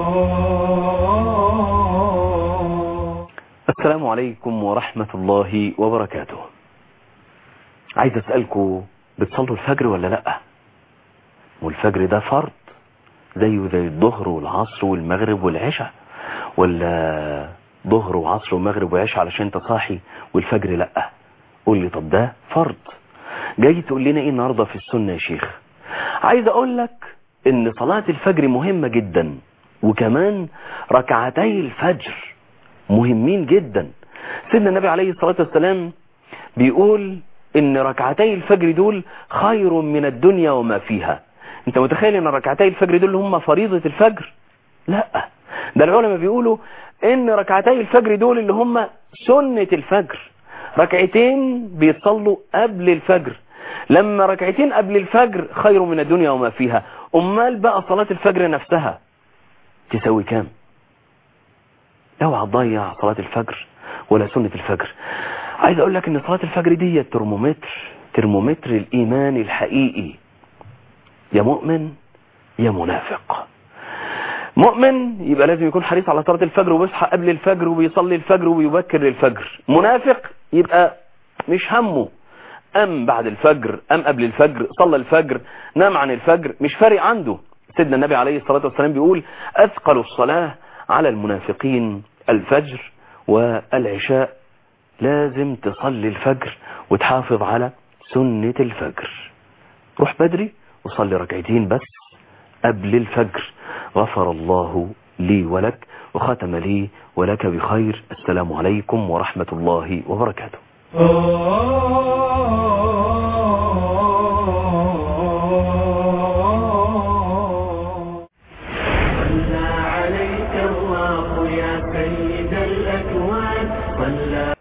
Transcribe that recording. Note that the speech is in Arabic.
السلام عليكم ورحمة الله وبركاته. عايز أسألكم، بتصلوا الفجر ولا لأ؟ والفجر ده فرض زيه زي الظهر والعصر والمغرب والعشاء، ولا ظهر وعصر ومغرب وعشاء علشان انت صاحي والفجر لأ؟ قول لي طب ده فرض، جاي تقول لنا ايه النهارده في السنة يا شيخ؟ عايز اقول لك ان صلاة الفجر مهمة جدا، وكمان ركعتي الفجر مهمين جدا. سيدنا النبي عليه الصلاة والسلام بيقول ان ركعتي الفجر دول خير من الدنيا وما فيها. انت متخيل ان ركعتي الفجر دول هم فريضة الفجر؟ لا، ده العلماء بيقولوا ان ركعتي الفجر دول اللي هم سنة الفجر، ركعتين بيتصلوا قبل الفجر. لما ركعتين قبل الفجر خير من الدنيا وما فيها، امال بقى صلاة الفجر نفسها تساوي كام؟ اوعى تضيع صلاة الفجر ولا سنة الفجر. عايز اقول لك ان صلاة الفجر دي ترمومتر الايمان الحقيقي، يا مؤمن يا منافق. مؤمن يبقى لازم يكون حريص على صلاة الفجر وبيصحى قبل الفجر وبيصلي الفجر وبيبكر للفجر. منافق يبقى مش همه أم بعد الفجر أم قبل الفجر، صلى الفجر نام عن الفجر، مش فارق عنده. سيدنا النبي عليه الصلاة والسلام بيقول أثقل الصلاة على المنافقين الفجر والعشاء. لازم تصلي الفجر وتحافظ على سنة الفجر. روح بدري وصلي ركعتين بس قبل الفجر. غفر الله لي ولك وختم لي ولك بخير. السلام عليكم ورحمة الله وبركاته.